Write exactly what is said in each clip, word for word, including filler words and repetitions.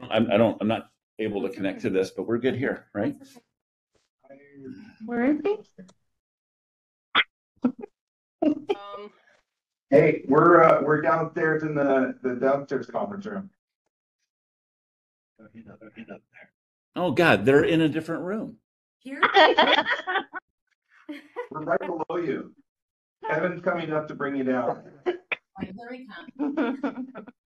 I'm, I don't, I'm not able to connect to this, but we're good here, right? Where is he? Um, Hey, we're uh, we're downstairs in the the downstairs conference room. Oh God, they're in a different room. here? We're right below you. Kevin's coming up to bring you down. Like, here we come.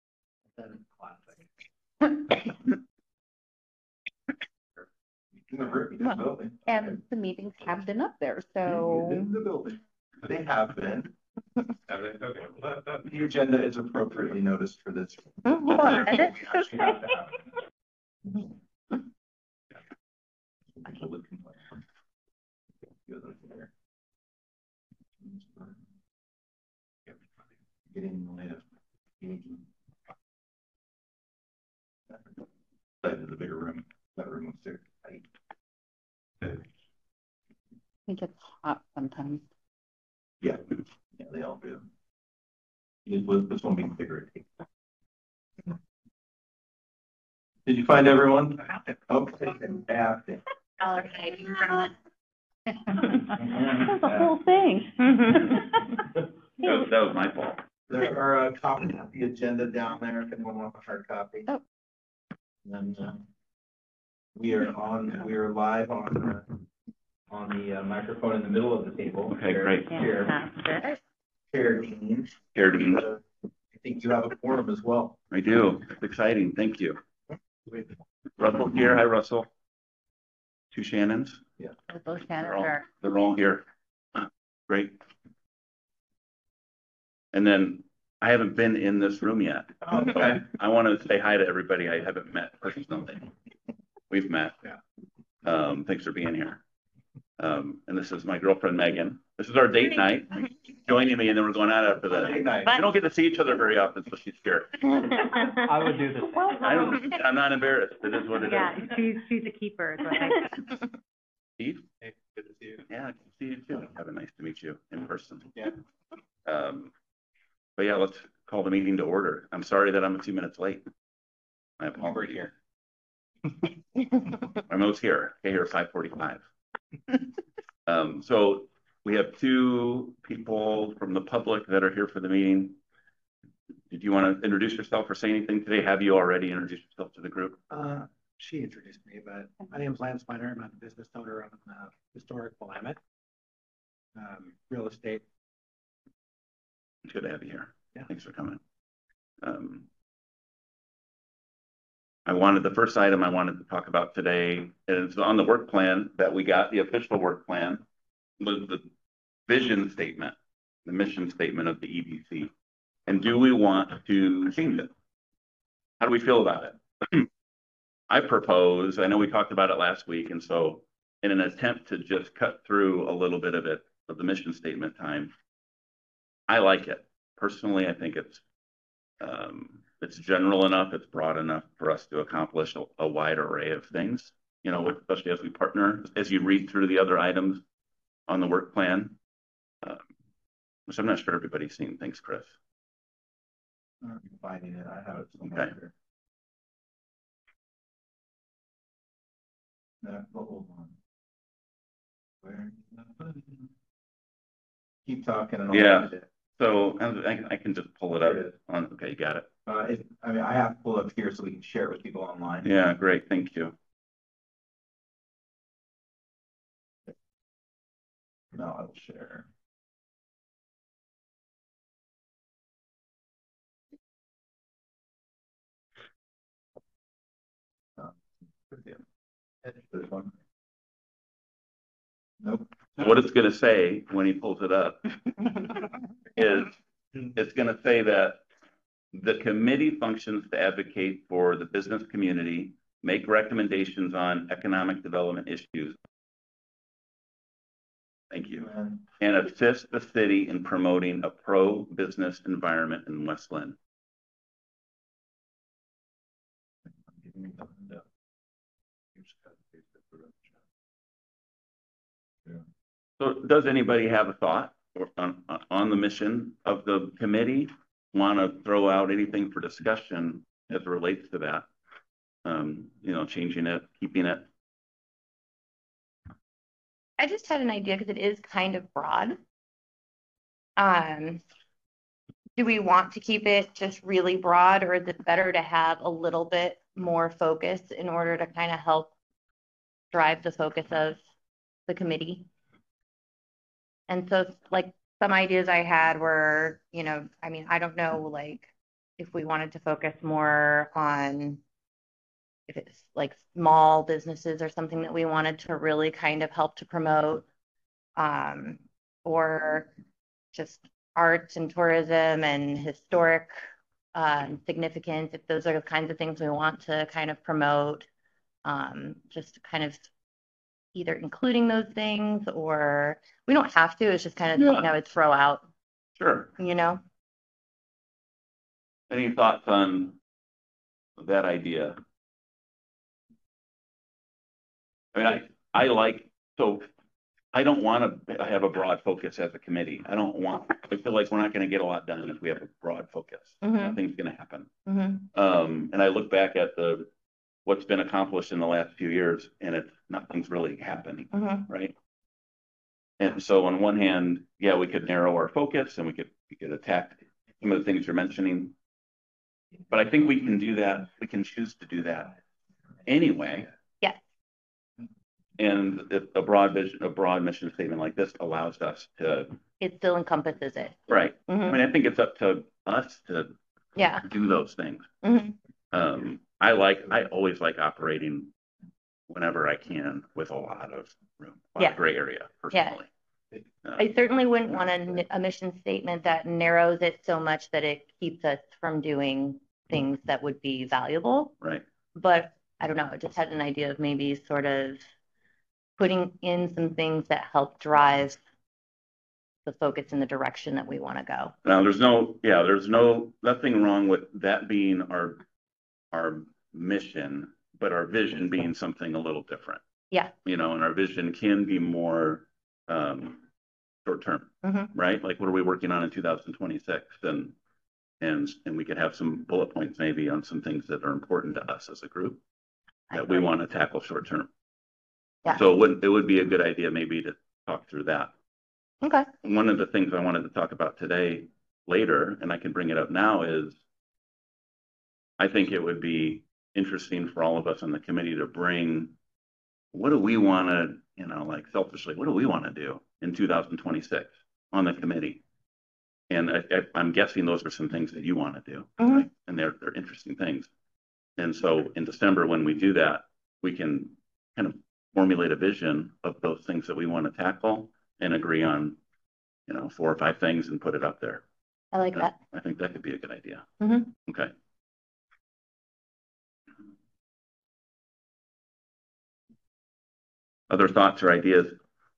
In the room, in the building. And the meetings have been up there, so. In the building. They have been. Okay. The agenda is appropriately noticed for this. What? Getting the latest. That is a bigger room. That room was too tight. It gets hot sometimes. Yeah, yeah, they all do. It was this one being bigger. Did you find everyone? Okay, fantastic. That was the whole thing. That was, that was my fault. There are a copy of the agenda down there if anyone wants a hard copy. Oh. And uh, we are on, we are live on the, on the uh, microphone in the middle of the table. Okay, great. Chair, Chair Dean. Chair Dean. Uh, I think you have a forum as well. I do. It's exciting. Thank you. Russell here. Hi, Russell. Two Shannons. Yeah. Both They're all, Canada they're all here. Great. And then I haven't been in this room yet. Okay. I want to say hi to everybody I haven't met personally. We've met. Yeah. Um, thanks for being here. Um, and this is my girlfriend, Megan. This is our date night. Joining me, and then we're going out after that. Date night. We don't get to see each other very often, so she's scared. I would do this. I don't, I'm not embarrassed. It is what it Yeah, is. she's, she's a keeper. is what I- Steve? Hey, good to see you. Yeah, good to see you too. Have a nice to meet you in person. Yeah. Um, but yeah, let's call the meeting to order. I'm sorry that I'm a few minutes late. I apologize. here. I'm almost here. Okay, here at five forty-five. Um, so we have two people from the public that are here for the meeting. Did you want to introduce yourself or say anything today? Have you already introduced yourself to the group? Uh, she introduced me, but my name is Lance Miner. I'm a business owner of uh, historic Willamette. Um, real estate. It's good to have you here. Yeah. Thanks for coming. Um, I wanted, the first item I wanted to talk about today, and it's on the work plan that we got, the official work plan, was the vision statement, the mission statement of the E D C. And do we want to change it? How do we feel about it? I propose, I know we talked about it last week, and so in an attempt to just cut through a little bit of it, of the mission statement time, I like it. Personally, I think it's um, it's general enough, it's broad enough for us to accomplish a, a wide array of things, you know, especially as we partner, as you read through the other items on the work plan, um, which I'm not sure everybody's seen. Thanks, Chris. I'm finding it. I have it somewhere. Okay. Here. No, hold on. Where? Keep talking. And I'll Yeah. find it. So I, I can just pull it up on, okay, you got it. Uh, it, I mean, I have to pull it up here so we can share it with people online. Yeah, great, thank you. No, I will share. Oh, this one. Nope. What it's going to say when he pulls it up is it's going to say that the committee functions to advocate for the business community, make recommendations on economic development issues. Thank you. And assist the city in promoting a pro-business environment in West Linn. So does anybody have a thought on, on the mission of the committee? Want to throw out anything for discussion as it relates to that? um, you know, changing it, keeping it. I just had an idea because it is kind of broad. Um, do we want to keep it just really broad, or is it better to have a little bit more focus in order to kind of help drive the focus of the committee? And so, like, some ideas I had were, you know, I mean, I don't know, like, if we wanted to focus more on if it's like small businesses or something that we wanted to really kind of help to promote, um, or just arts and tourism and historic um, significance, if those are the kinds of things we want to kind of promote, um, just kind of either including those things, or we don't have to, it's just kind of something Yeah. I would throw out, Sure. you know? Any thoughts on that idea? I mean, I, I like, so I don't want to have a broad focus as a committee. I don't want, I feel like we're not going to get a lot done if we have a broad focus. Mhm. Nothing's going to happen. Mm-hmm. Um, and I look back at the, what's been accomplished in the last few years, and it's, nothing's really happening, Mm-hmm. right? And so on one hand, yeah, we could narrow our focus and we could, we could attack some of the things you're mentioning. But I think we can do that. We can choose to do that anyway. Yes. And if a broad vision, a broad mission statement like this allows us to, It still encompasses it. right. I Mm-hmm. mean, I think it's up to us to Yeah. do those things. Mm-hmm. Um, I like, I always like operating whenever I can with a lot of room, a lot Yeah. of gray area personally. Uh, I certainly wouldn't want a, a mission statement that narrows it so much that it keeps us from doing things that would be valuable. right. But I don't know, I just had an idea of maybe sort of putting in some things that help drive the focus in the direction that we want to go. Now, there's no, yeah, there's no, nothing wrong with that being our, our mission, but our vision being something a little different. Yeah. You know, and our vision can be more, um, short term, Mm-hmm. right? Like, what are we working on in two thousand twenty-six? And, and, and we could have some bullet points maybe on some things that are important to us as a group that we want to tackle short term. Yeah. So it would, it would be a good idea maybe to talk through that. Okay. One of the things I wanted to talk about today later, and I can bring it up now, is I think it would be interesting for all of us on the committee to bring, what do we want to, you know, like selfishly, what do we want to do in two thousand twenty-six on the committee? And I, I, I'm guessing those are some things that you want to do, Mm-hmm. right? And they're, they're interesting things. And so in December, when we do that, we can kind of formulate a vision of those things that we want to tackle and agree on, you know, four or five things and put it up there. I like that. I think that could be a good idea. Mm-hmm. Okay. Other thoughts or ideas?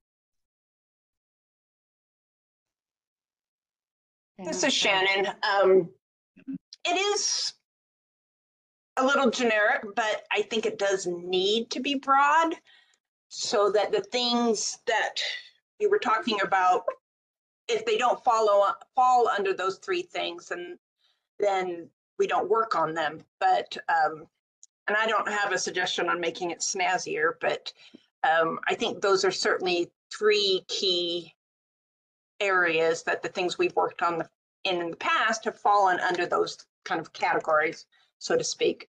This is Shannon. Um, it is a little generic, but I think it does need to be broad so that the things that you were talking about, if they don't follow fall under those three things, and then we don't work on them. But um, and I don't have a suggestion on making it snazzier, but um, I think those are certainly three key areas that the things we've worked on the, in, in the past have fallen under those kind of categories, so to speak.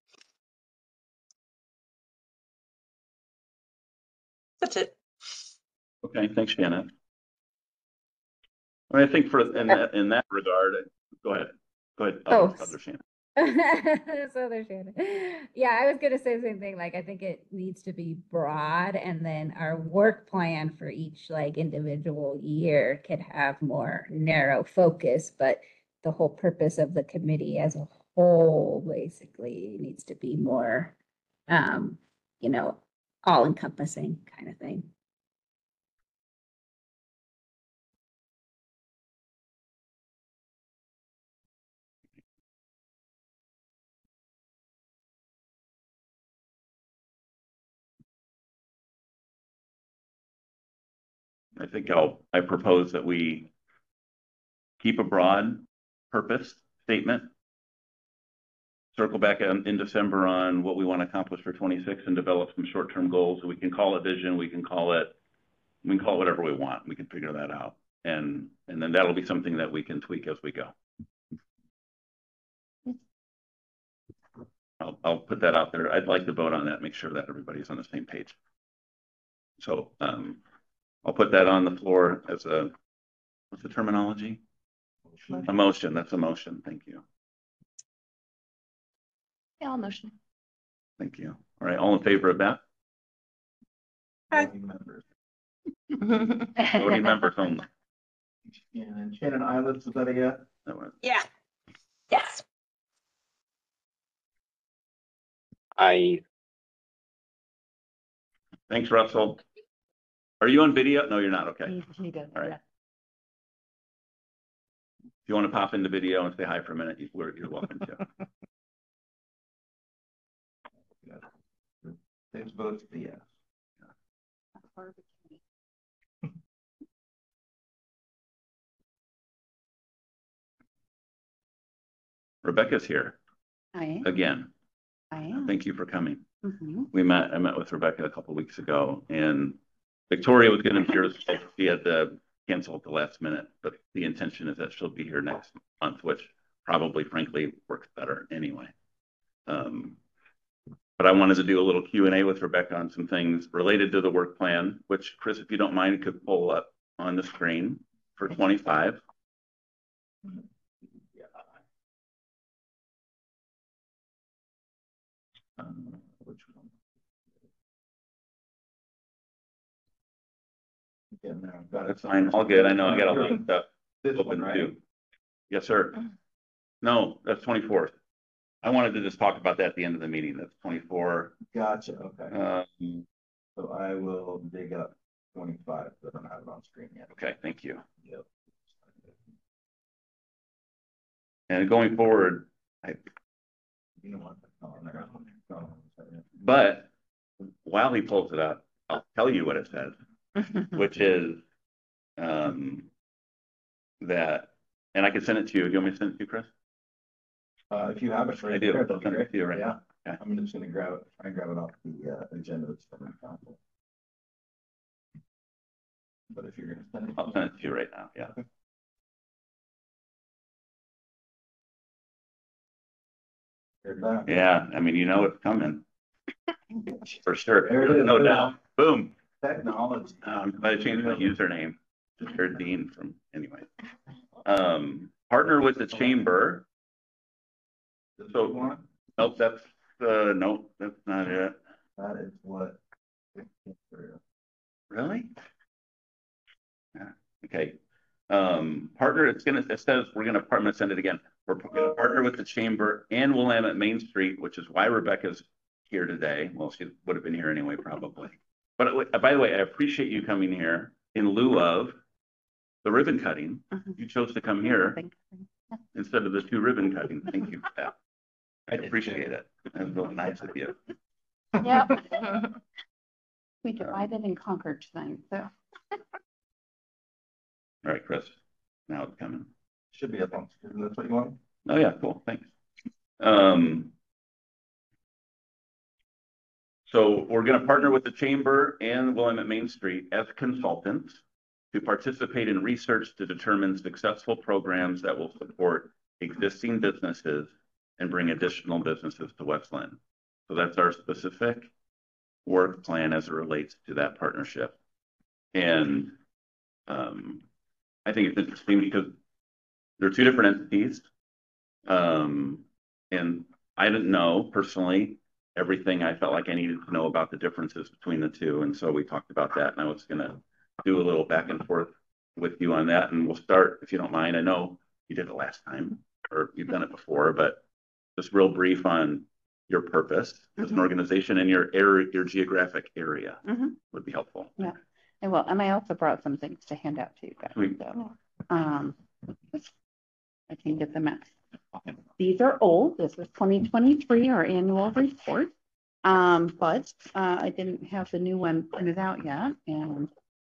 That's it. Okay, thanks, Shannon. I think for in that in that regard, go ahead. Go ahead. Oh. Other, other Shannon. So there's Shannon. Yeah, I was gonna say the same thing. Like, I think it needs to be broad, and then our work plan for each like individual year could have more narrow focus, but the whole purpose of the committee as a whole basically needs to be more, um, you know, all encompassing kind of thing. I think I'll I propose that we keep a broad purpose statement circle back in, in December on what we want to accomplish for twenty-six and develop some short-term goals. We can call it vision, we can call it, we can call it whatever we want. We can figure that out. And, and then that'll be something that we can tweak as we go. I'll, I'll put that out there. I'd like to vote on that, make sure that everybody's on the same page. So, um, I'll put that on the floor as a, what's the terminology? A motion. That's a motion. Thank you. Yeah, I'll motion. Thank you. All right. All in favor of that? Aye. Voting members. Voting members only. And Shannon Islands, is that a yes? That was- Yeah. Yes. I, Thanks, Russell. Are you on video? No, you're not. Okay. He, he does, All right. yeah. If you want to pop into video and say hi for a minute, you're, you're welcome to. Six votes for yes. Rebecca's here I am, again. I am. Thank you for coming. Mhm. We met, I met with Rebecca a couple of weeks ago, and Victoria was going to be here. She had to cancel at the last minute, but the intention is that she'll be here next month, which probably frankly works better anyway. Um, but I wanted to do a little Q and A with Rebecca on some things related to the work plan, which Chris, if you don't mind, could pull up on the screen for twenty-five. Um, which one? Yeah, no, I've got it. That's fine. All good. I know I got a lot of stuff This one, open right? too. Yes, sir. No, that's twenty-fourth. I wanted to just talk about that at the end of the meeting. That's twenty-four. Gotcha, okay. Um, So I will dig up twenty-five, but I don't have it on screen yet. okay, thank you. Yep. And going forward, I, You know what? Oh, there. Oh, but while he pulls it up, I'll tell you what it says, which is um, that, and I can send it to you. Do you want me to send it to you, Chris? Uh, if you have it I right do. there, I'll that'd be send it great. to you right Yeah. now. Okay. I'm just gonna grab it, try and grab it off the uh, agenda that's from the council. But if you're gonna send it. I'll send it to you right now. Yeah. Here's that. Yeah. I mean, you know it's coming for sure. There it is. No doubt. Boom. Technology. Um, glad I changed my username. Just heard Dean from, anyway. Um, partner with the chamber. This So- one, Nope, that's, uh, nope, that's not it. that is what. Really? Yeah, okay. Um, partner, it's gonna, it says, we're gonna, I'm gonna send it again. We're gonna partner with the chamber and Willamette Main Street, which is why Rebecca's here today. Well, she would have been here anyway, probably. But uh, by the way, I appreciate you coming here in lieu of the ribbon cutting. Mhm. You chose to come here Thank you. instead of the two ribbon cutting. Thank you for that. I appreciate it. That's really nice of you. Yeah. We divided and conquered tonight, so. All right, Chris, now it's coming. Should be up on, screen. That's what you want? Oh, yeah, cool, thanks. Um, so we're gonna partner with the chamber and Willamette Main Street as consultants to participate in research to determine successful programs that will support existing businesses and bring additional businesses to Westland. So that's our specific work plan as it relates to that partnership. And um, I think it's interesting because there are two different entities. Um, and I didn't know personally everything I felt like I needed to know about the differences between the two. And so we talked about that, and I was gonna do a little back and forth with you on that. And we'll start, if you don't mind. I know you did it last time, or you've done it before, but just real brief on your purpose as an Mhm. organization and your area, your geographic area Mhm. would be helpful. Yeah. And well, and I also brought some things to hand out to you guys. Sweet. So, um, I can get them out. These are old. This is twenty twenty-three, our annual report. Um, but, uh, I didn't have the new one printed out yet, and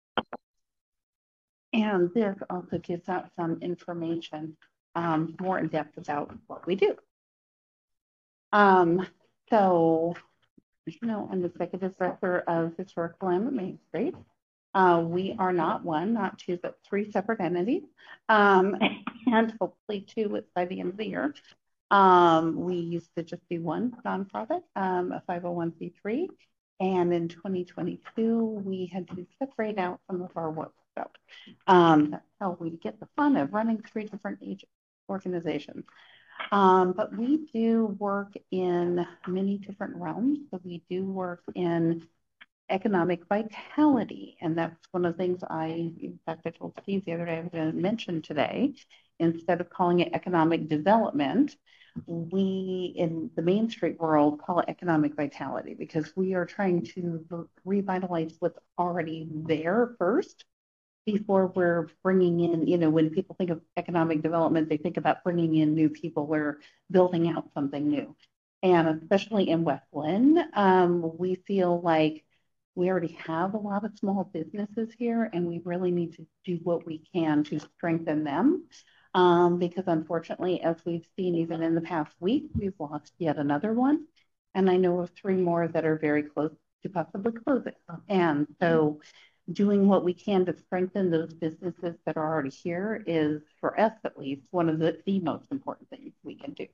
and this also gives out some information, um, more in depth about what we do. Um, so, you know, I'm the executive director of Historical Land Main Street. Uh, we are not one, not two, but three separate entities. Um, and hopefully two by the end of the year. Um, we used to just be one nonprofit, um, a five oh one c three. And in twenty twenty-two, we had to separate out some of our work. So um, that's how we get the fun of running three different organizations. Um, but we do work in many different realms. So we do work in economic vitality. And that's one of the things I, in fact, I told Steve the other day, I was going to mention today, instead of calling it economic development, we in the Main Street world call it economic vitality, because we are trying to revitalize what's already there first before we're bringing in, you know, when people think of economic development, they think about bringing in new people. We're building out something new. And especially in West Lynn, um, we feel like we already have a lot of small businesses here, and we really need to do what we can to strengthen them. Um, because unfortunately, as we've seen even in the past week, we've lost yet another one. And I know of three more that are very close to possibly closing. And so doing what we can to strengthen those businesses that are already here is, for us at least, one of the, the most important things we can do.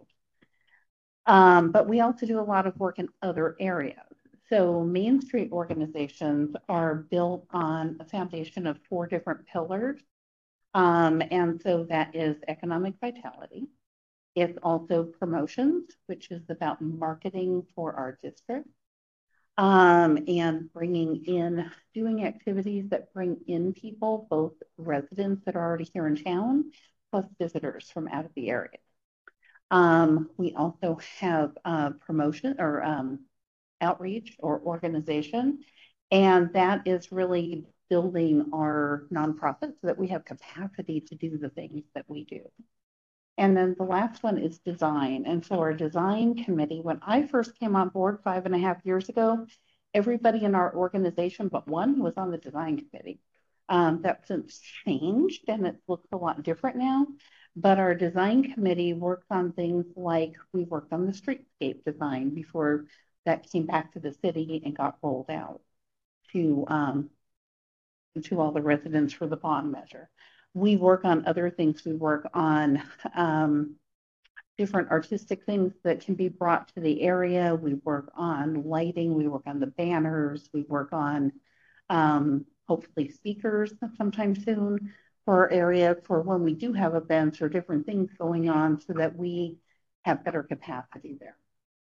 Um, but we also do a lot of work in other areas. So Main Street organizations are built on a foundation of four different pillars. Um, and so that is economic vitality. It's also promotions, which is about marketing for our district. Um, and bringing in, doing activities that bring in people, both residents that are already here in town, plus visitors from out of the area. Um, we also have uh, promotion or um, outreach or organization, and that is really building our nonprofit so that we have capacity to do the things that we do. And then the last one is design. And so our design committee, when I first came on board five and a half years ago, everybody in our organization but one was on the design committee. Um, that's since changed, and it looks a lot different now. But our design committee works on things like, we worked on the streetscape design before that came back to the city and got rolled out to, um, to all the residents for the bond measure. We work on other things. We work on um, different artistic things that can be brought to the area. We work on lighting. We work on the banners. We work on um, hopefully speakers sometime soon for our area for when we do have events or different things going on, so that we have better capacity there.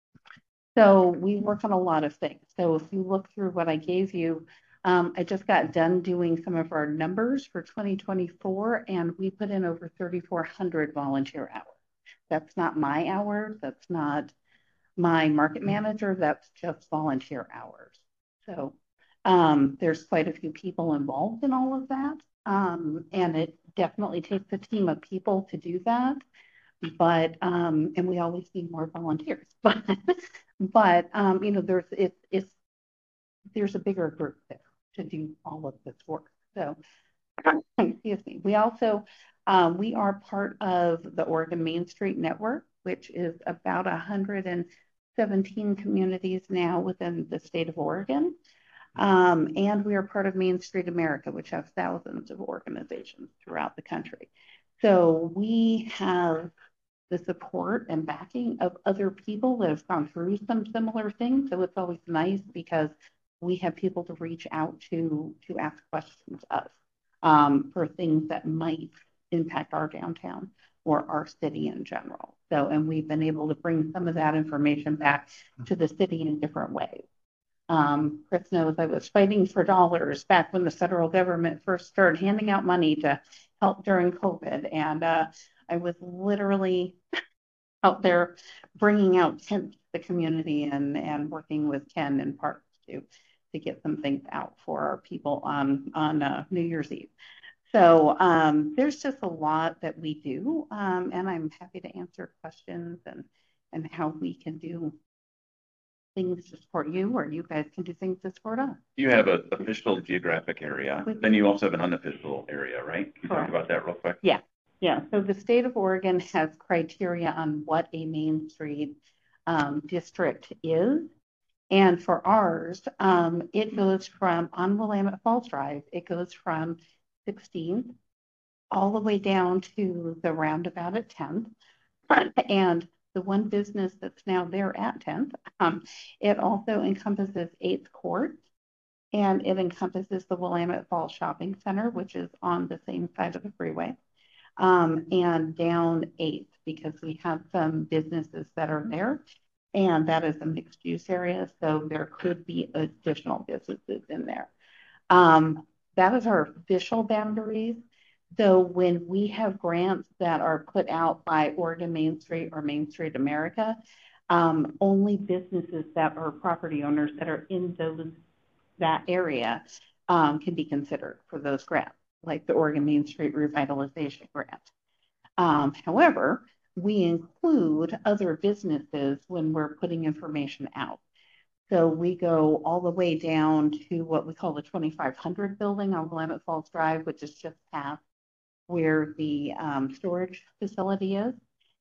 So we work on a lot of things. So if you look through what I gave you, Um, I just got done doing some of our numbers for twenty twenty-four, and we put in over thirty-four hundred volunteer hours. That's not my hours. That's not my market manager. That's just volunteer hours. So um, there's quite a few people involved in all of that. Um, and it definitely takes a team of people to do that. But, um, and we always need more volunteers. But, but um, you know, there's, it's, it's, there's a bigger group there to do all of this work. So, excuse me. We also, um, we are part of the Oregon Main Street Network, which is about one hundred seventeen communities now within the state of Oregon. Um, and we are part of Main Street America, which has thousands of organizations throughout the country. So we have the support and backing of other people that have gone through some similar things. So it's always nice because we have people to reach out to to ask questions of um, for things that might impact our downtown or our city in general. So, and we've been able to bring some of that information back to the city in different ways. Um, Chris knows I was fighting for dollars back when the federal government first started handing out money to help during COVID. And uh, I was literally out there bringing out tents to the community and, and working with Ken and parks to to get some things out for our people on, on uh, New Year's Eve. So um, there's just a lot that we do, um, and I'm happy to answer questions and, and how we can do things to support you, or you guys can do things to support us. You have an official geographic area, then you also have an unofficial area, right? Can you Correct. talk about that real quick? Yeah, yeah. So the state of Oregon has criteria on what a Main Street um, district is. And for ours, um, it goes from, on Willamette Falls Drive, it goes from sixteenth all the way down to the roundabout at tenth. And the one business that's now there at tenth, um, it also encompasses eighth Court, and it encompasses the Willamette Falls Shopping Center, which is on the same side of the freeway, um, and down eighth, because we have some businesses that are there, and that is a mixed use area, so there could be additional businesses in there. Um, that is our official boundaries. So when we have grants that are put out by Oregon Main Street or Main Street America, um, only businesses that are property owners that are in those that area um, can be considered for those grants, like the Oregon Main Street Revitalization Grant. Um, however, we include other businesses when we're putting information out. So we go all the way down to what we call the twenty-five hundred building on Willamette Falls Drive, which is just past where the um, storage facility is.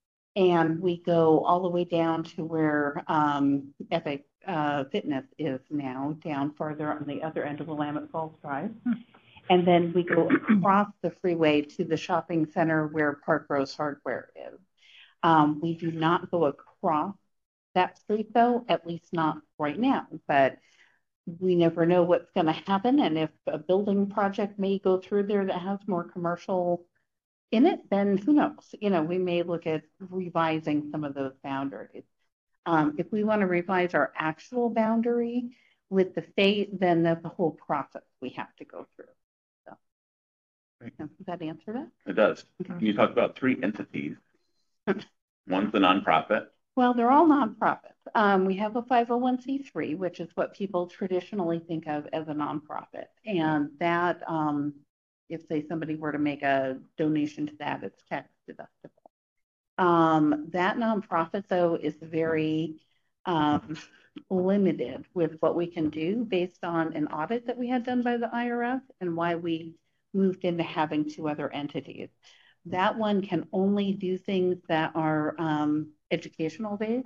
And we go all the way down to where um, Epic uh, Fitness is now, down farther on the other end of Willamette Falls Drive. And then we go across the freeway to the shopping center where Park Rose Hardware is. Um, we do not go across that street though, at least not right now, but we never know what's going to happen. And if a building project may go through there that has more commercial in it, then who knows? You know, we may look at revising some of those boundaries. Um, if we want to revise our actual boundary with the state, then that's a whole process we have to go through. So, Right. Does that answer that? It does. Okay. You talked about three entities. One's the nonprofit. Well, they're all nonprofits. Um, we have a five oh one c three, which is what people traditionally think of as a nonprofit. And that, um, if say somebody were to make a donation to that, it's tax deductible. Um, that nonprofit though is very um, limited with what we can do based on an audit that we had done by the I R S and why we moved into having two other entities. That one can only do things that are um, educational based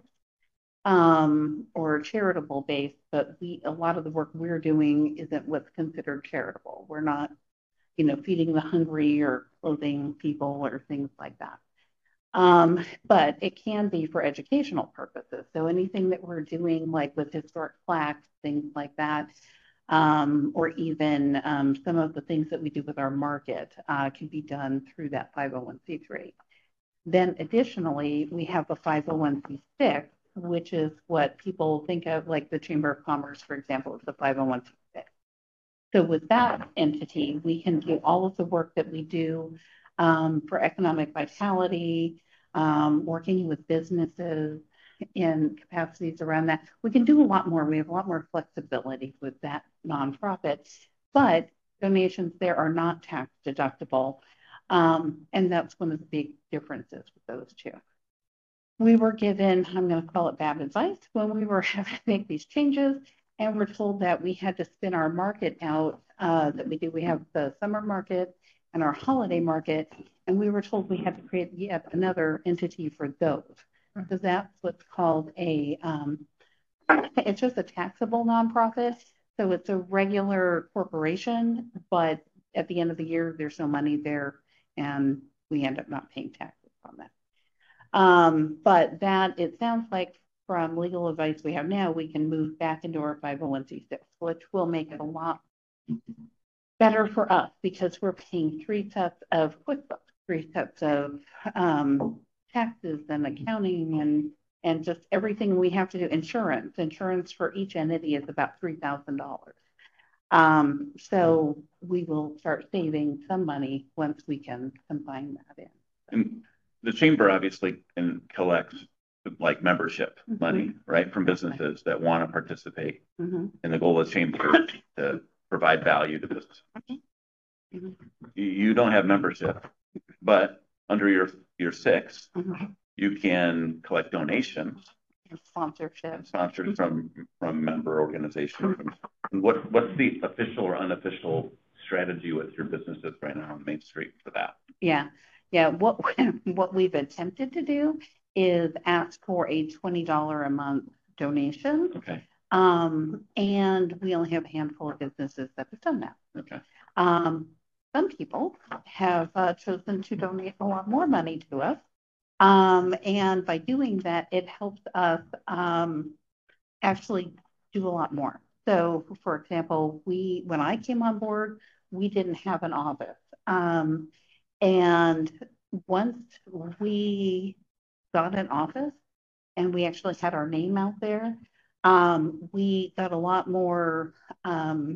um, or charitable based, but we a lot of the work we're doing isn't what's considered charitable. We're not, you know, feeding the hungry or clothing people or things like that. Um, but it can be for educational purposes. So anything that we're doing, like with historic plaques, things like that, um, or even um, some of the things that we do with our market uh, can be done through that five oh one c three. Then additionally, we have a five oh one c six, which is what people think of, like the Chamber of Commerce, for example, is the five oh one c six. So with that entity, we can do all of the work that we do um, for economic vitality, um, working with businesses in capacities around that. We can do a lot more. We have a lot more flexibility with that nonprofit, but donations there are not tax deductible. Um, and that's one of the big differences with those two. We were given, I'm going to call it bad advice, when we were having to make these changes, and we're told that we had to spin our market out, uh, that we do. We have the summer market and our holiday market, and we were told we had to create yet another entity for those. So that's what's called a, um, it's just a taxable nonprofit. So it's a regular corporation, but at the end of the year, there's no money there, and we end up not paying taxes on that. Um, but that, it sounds like from legal advice we have now, we can move back into our five oh one c six, which will make it a lot better for us because we're paying three sets of QuickBooks, three sets of um, taxes and accounting and and just everything we have to do. Insurance, insurance for each entity is about three thousand dollars. Um, so we will start saving some money once we can combine that in. And the chamber obviously can collect like membership Mm-hmm. money, right, from businesses that want to participate. Mm-hmm. And the goal of the chamber is to provide value to businesses. Mm-hmm. You, you don't have membership, but under your your six, Mm-hmm. you can collect donations, Sponsorship. sponsored from from member organizations. What what's the official or unofficial strategy with your businesses right now on Main Street for that? Yeah, yeah. What what we've attempted to do is ask for a twenty dollars a month donation. Okay, Um, and we only have a handful of businesses that have done that. okay. Um, some people have uh, chosen to donate a lot more money to us. Um, and by doing that, it helps us um, actually do a lot more. So, for example, we when I came on board, we didn't have an office. Um, and once we got an office and we actually had our name out there, um, we got a lot more um,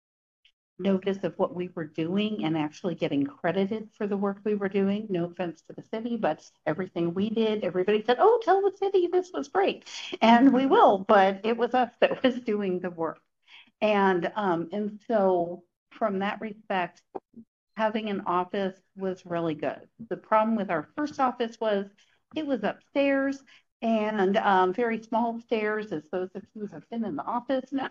notice of what we were doing and actually getting credited for the work we were doing. No offense to the city, but everything we did, everybody said, oh, tell the city this was great. And we will, but it was us that was doing the work. And, um, and so from that respect, having an office was really good. The problem with our first office was it was upstairs and um, very small stairs, as those of you who have been in the office know.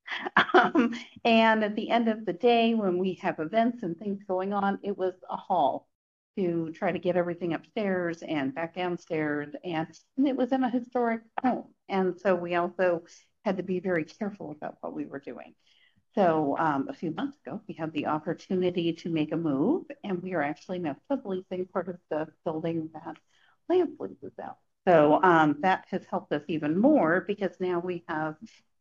um, and at the end of the day, when we have events and things going on, it was a haul to try to get everything upstairs and back downstairs. And, and it was in a historic home. And so we also had to be very careful about what we were doing. So um, a few months ago, we had the opportunity to make a move, and we are actually now subleasing part of the building that Lance leases out. So um, that has helped us even more because now we have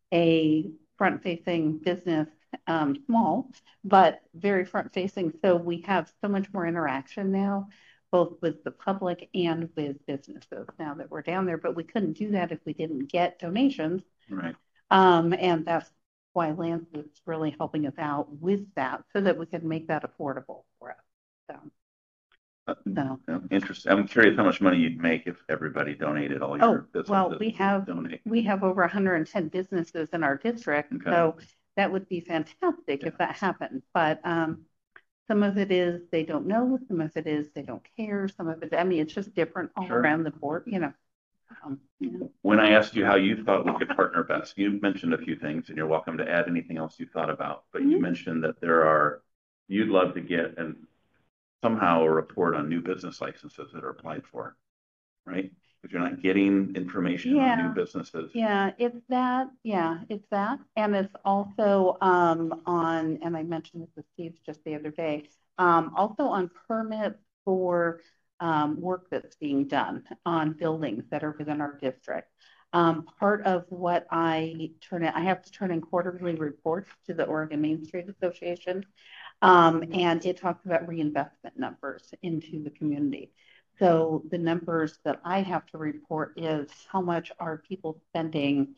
a front-facing business, um, small, but very front-facing. So we have so much more interaction now, both with the public and with businesses now that we're down there. But we couldn't do that if we didn't get donations. Right. Um, and that's why Lance is really helping us out with that so that we can make that affordable for us. So, Uh, so. Interesting. I'm curious how much money you'd make if everybody donated all your Oh, businesses. well, we have donate. we have over one hundred ten businesses in our district, Okay. so that would be fantastic Yeah. if that happened. But um, some of it is they don't know, some of it is they don't care, some of it, I mean, it's just different all Sure. around the board, you know. Um, you know. When I asked you how you thought we could partner best, you mentioned a few things, and you're welcome to add anything else you thought about. But you Mhm. mentioned that there are, you'd love to get and somehow a report on new business licenses that are applied for, right? Because you're not getting information on Yeah. new businesses. Yeah, it's that, yeah, it's that. And it's also um, on, and I mentioned this to Steve just the other day, um, also on permits for um, work that's being done on buildings that are within our district. Um, part of what I turn in, I have to turn in quarterly reports to the Oregon Main Street Association. Um, and it talks about reinvestment numbers into the community. So the numbers that I have to report is how much are people spending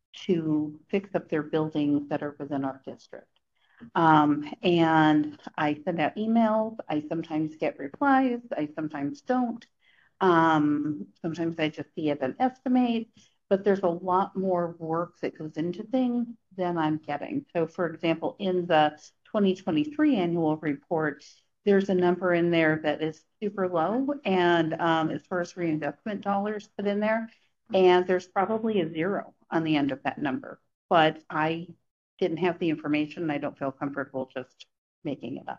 to fix up their buildings that are within our district. Um, and I send out emails. I sometimes get replies. I sometimes don't. Um, sometimes I just see it an estimate, but there's a lot more work that goes into things than I'm getting. So for example, in the twenty twenty-three annual report, there's a number in there that is super low. And um, as far as reinvestment dollars put in there, and there's probably a zero on the end of that number, but I didn't have the information and I don't feel comfortable just making it up.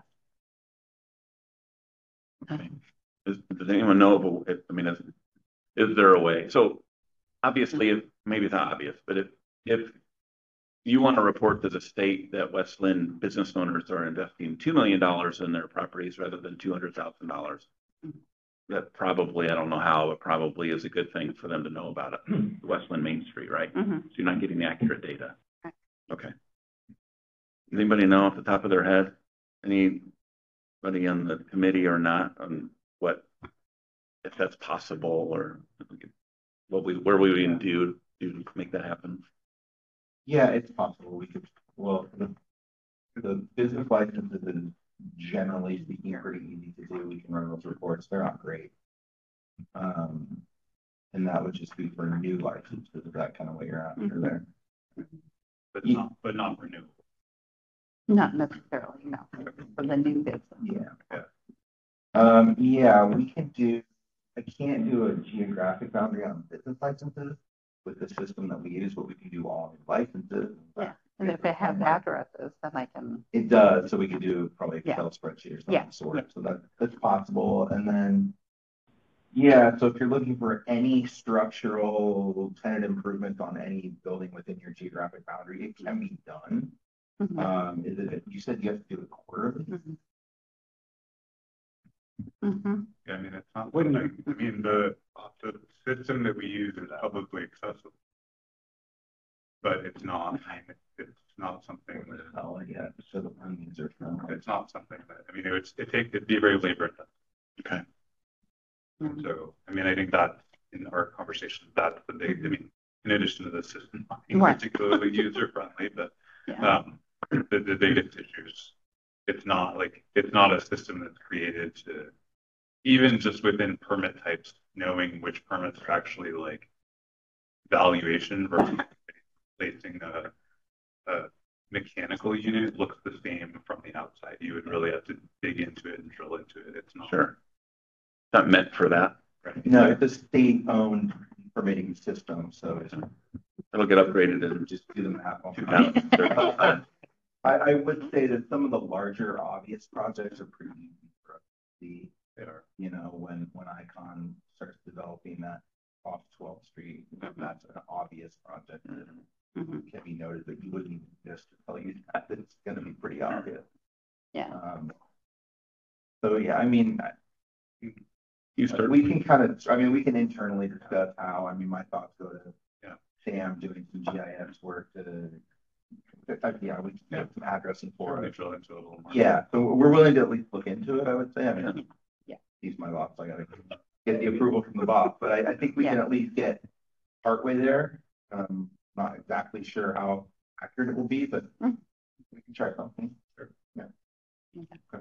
Okay. Does, does anyone know if, I mean, is, is there a way? So obviously, if, maybe it's not obvious, but if, if you want to report to the state that West Linn business owners are investing two million dollars in their properties rather than two hundred thousand dollars, that probably, I don't know how, it probably is a good thing for them to know about it. West Linn Main Street, right? Mm-hmm. So you're not getting the accurate data. Right. Okay. Anybody know off the top of their head? Anybody on the committee or not on what, if that's possible, or what we, where we can do to make that happen? Yeah, it's possible. We could, well, the, the business licenses is generally speaking pretty easy to do. We can run those reports. They're not great. Um, and that would just be for new licenses. Is that kind of what you're after Mm-hmm. there? But not, but not renewable. Not necessarily, no, for the new business. Yeah. Yeah. Um, yeah, we can do, I can't do a geographic boundary on business licenses with the system that we use, but we can do all new licenses. Yeah, and if it has addresses, then I can. It does, so we could do probably Yeah. Excel spreadsheet or something Yeah. of the sort. Yeah. So that, that's possible. And then Yeah, so if you're looking for any structural tenant improvement on any building within your geographic boundary, it can be done. Mhm, Um, is it, you said you have to do it quarterly? mhm. Mhm. Yeah, I mean, it's not, like, I mean, the, the system that we use is publicly accessible. But it's not, it's not something that, Oh, yeah, so the findings are from. it's not something that, I mean, it would, it take, it'd be very labor intensive. Okay. Mhm. So, I mean, I think that in our conversation, that's the big, I mean, in addition to the system not being Right. particularly user friendly, but, Yeah. um, the, the biggest issues, it's not like, it's not a system that's created to, even just within permit types, knowing which permits are actually like valuation versus placing a, a mechanical unit looks the same from the outside. You would really have to dig into it and drill into it. It's not. Sure. Not meant for that. Right. No, it's a state-owned permitting system, so it's It'll get upgraded in just do the math on two that. thousand thirty-five. I, I would say that some of the larger obvious projects are pretty easy for us to see. They are. You know, when, when Icon starts developing that off twelfth Street, that's an obvious project. Mhm. Can be noted, but you wouldn't just tell you that, it's gonna be pretty obvious. Yeah. Um, So, yeah, I mean, You start. we can kind of, I mean, we can internally discuss how, I mean, my thoughts go to Yeah. Sam doing some G I S work to, yeah, we can get some addressing for Really it. drill into it a little more. Yeah, so we're willing to at least look into it, I would say. I mean, Yeah. he's my boss, I gotta get the approval from the boss, but I, I think we can Yeah. at least get partway there. Um, not exactly sure how accurate it will be, but Mm. we can try something. Sure. Yeah. Okay. Okay.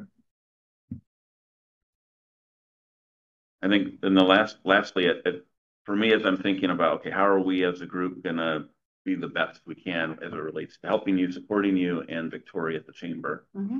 I think in the last, lastly, it, it, for me, as I'm thinking about, okay, how are we as a group gonna be the best we can as it relates to helping you, supporting you, and Victoria at the chamber. Mhm.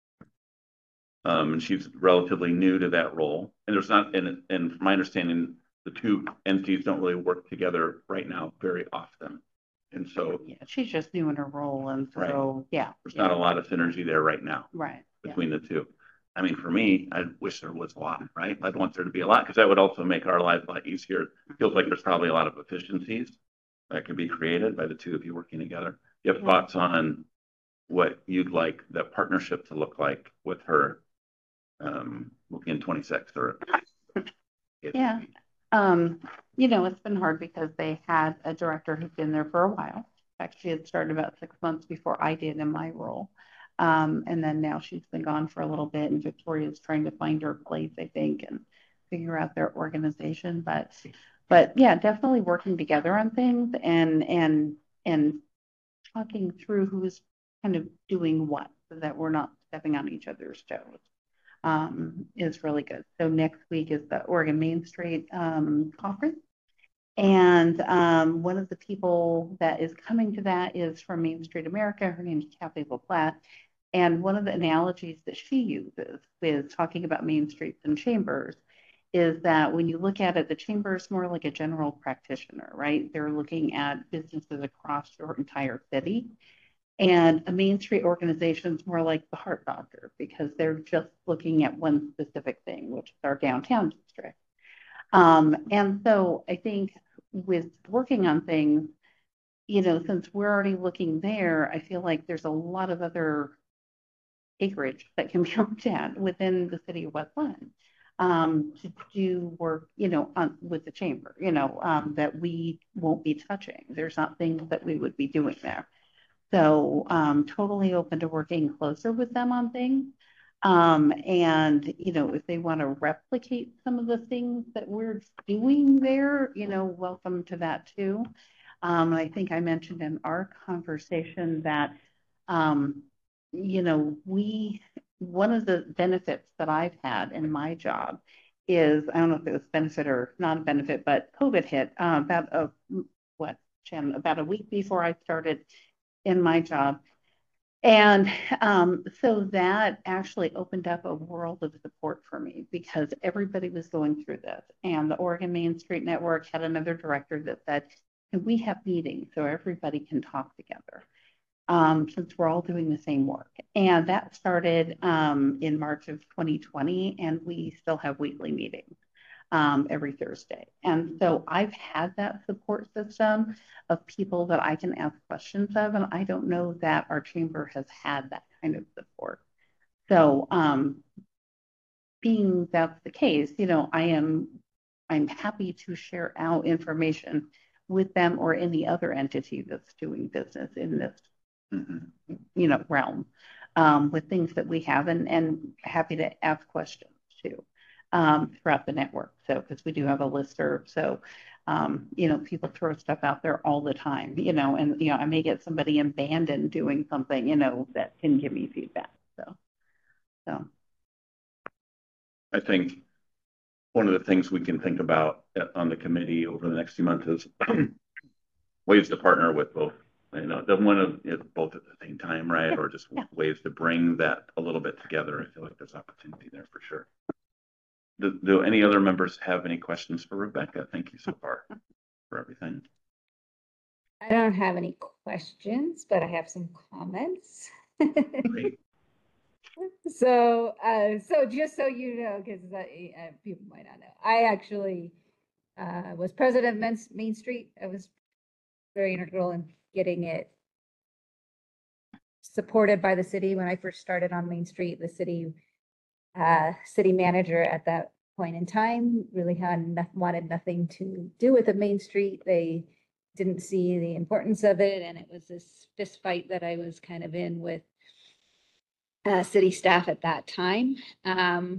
Um, and she's relatively new to that role, and there's not, and, and from my understanding, the two entities don't really work together right now very often. And so Yeah, she's just new in her role, and so, yeah. there's yeah. not a lot of synergy there right now Right. Yeah. between the two. I mean, for me, I wish there was a lot, right? I'd want there to be a lot because that would also make our lives a lot easier. It feels like there's probably a lot of efficiencies that could be created by the two of you working together. You have Yeah. thoughts on what you'd like that partnership to look like with her um, in twenty-six or Yeah. Um, you know, it's been hard because they had a director who'd been there for a while. In fact, she had started about six months before I did in my role. Um, and then now she's been gone for a little bit, and Victoria's trying to find her place, I think, and figure out their organization. But, but yeah, definitely working together on things and and and talking through who's kind of doing what, so that we're not stepping on each other's toes. Um, is really good. So next week is the Oregon Main Street um, conference. And um, one of the people that is coming to that is from Main Street America. Her name is Kathy LaPlatte. And one of the analogies that she uses with talking about Main Streets and chambers is that when you look at it, the chamber is more like a general practitioner, right? They're looking at businesses across your entire city. And a Main Street organization is more like the Heart Doctor because they're just looking at one specific thing, which is our downtown district. Um, and so I think with working on things, you know, since we're already looking there, I feel like there's a lot of other acreage that can be looked at within the city of West Lynn um, to do work, you know, on, with the chamber, you know, um, that we won't be touching. There's not things that we would be doing there. So um, totally open to working closer with them on things. Um, and, you know, if they want to replicate some of the things that we're doing there, you know, welcome to that too. Um, I think I mentioned in our conversation that, um, you know, we, one of the benefits that I've had in my job is, I don't know if it was benefit or not a benefit, but COVID hit uh, about a, what, Jen, about a week before I started in my job. And um, so that actually opened up a world of support for me because everybody was going through this. And the Oregon Main Street Network had another director that said, can we have meetings so everybody can talk together um, since we're all doing the same work? And that started um, in March of twenty twenty, and we still have weekly meetings. um, every Thursday. And so I've had that support system of people that I can ask questions of, and I don't know that our chamber has had that kind of support. So um, being that's the case, you know, I am I'm happy to share out information with them or any other entity that's doing business in this, mm-hmm. you know, realm um, with things that we have, and and happy to ask questions too um, throughout the network. So because we do have a listserv, so um, you know, people throw stuff out there all the time, you know, and you know, I may get somebody in Bandon doing something, you know, that can give me feedback. So, so. I think one of the things we can think about on the committee over the next few months is ways to partner with both. You know, doesn't want to both at the same time, right? Yeah. Or just yeah. ways to bring that a little bit together. I feel like there's opportunity there for sure. Do, do any other members have any questions for Rebecca? Thank you so far for everything. I don't have any questions, but I have some comments. Great. So, uh, so just so you know, because uh, uh, people might not know, I actually uh, was president of Main Street. I was very integral in getting it supported by the city when I first started on Main Street. The city uh, city manager at that point in time really had no, wanted nothing to do with the Main Street. They didn't see the importance of it, and it was this fist fight that I was kind of in with Uh, city staff at that time. Um,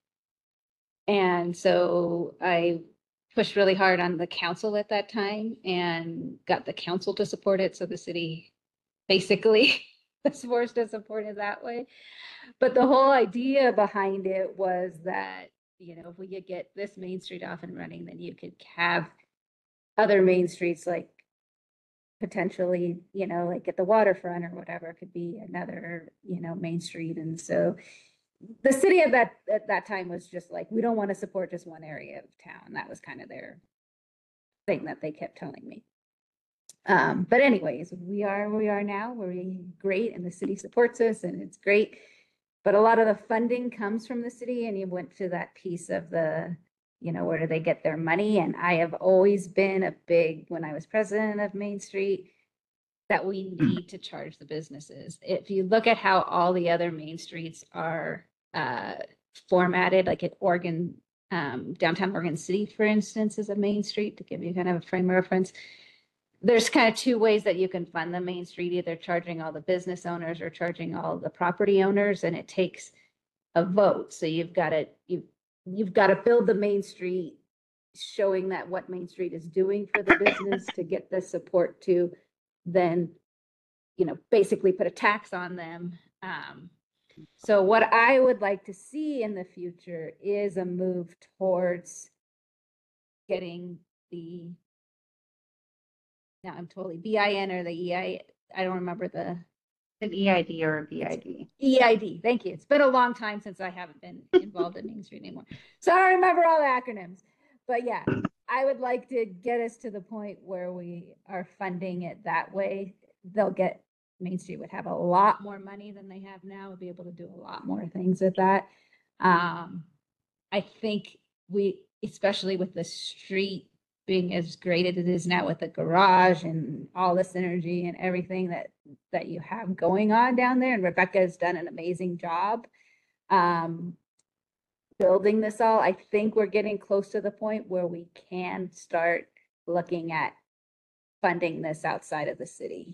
and so I pushed really hard on the council at that time and got the council to support it. So the city basically was forced to support it that way. But the whole idea behind it was that, you know, if we could get this Main Street off and running, then you could have other main streets like potentially, you know, like at the waterfront or whatever, could be another, you know, Main Street. And so the city at that at that time was just like, we don't want to support just one area of town. That was kind of their thing that they kept telling me. Um, but anyways, we are where we are now. We're great, and the city supports us, and it's great. But a lot of the funding comes from the city, and you went to that piece of the, you know, where do they get their money? And I have always been a big, when I was president of Main Street, that we need to charge the businesses. If you look at how all the other main streets are uh, formatted, like at Oregon, um, downtown Oregon City, for instance, is a main street, to give you kind of a frame of reference. There's kind of two ways that you can fund the Main Street, either charging all the business owners or charging all the property owners, and it takes a vote. So you've got to, you You've got to build the Main Street, showing that what Main Street is doing for the business to get the support to then, you know, basically put a tax on them. Um, so what I would like to see in the future is a move towards getting the, now I'm totally B I N or the E I, I don't remember the, an E I D or a B I D. E I D, thank you. It's been a long time since I haven't been involved in Main Street anymore. So I don't remember all the acronyms. But yeah, I would like to get us to the point where we are funding it that way. They'll get, Main Street would have a lot more money than they have now, would be able to do a lot more things with that. Um, I think we, especially with the street being as great as it is now with the garage and all the synergy and everything that that you have going on down there, and Rebecca has done an amazing job um, building this all. I think we're getting close to the point where we can start looking at funding this outside of the city.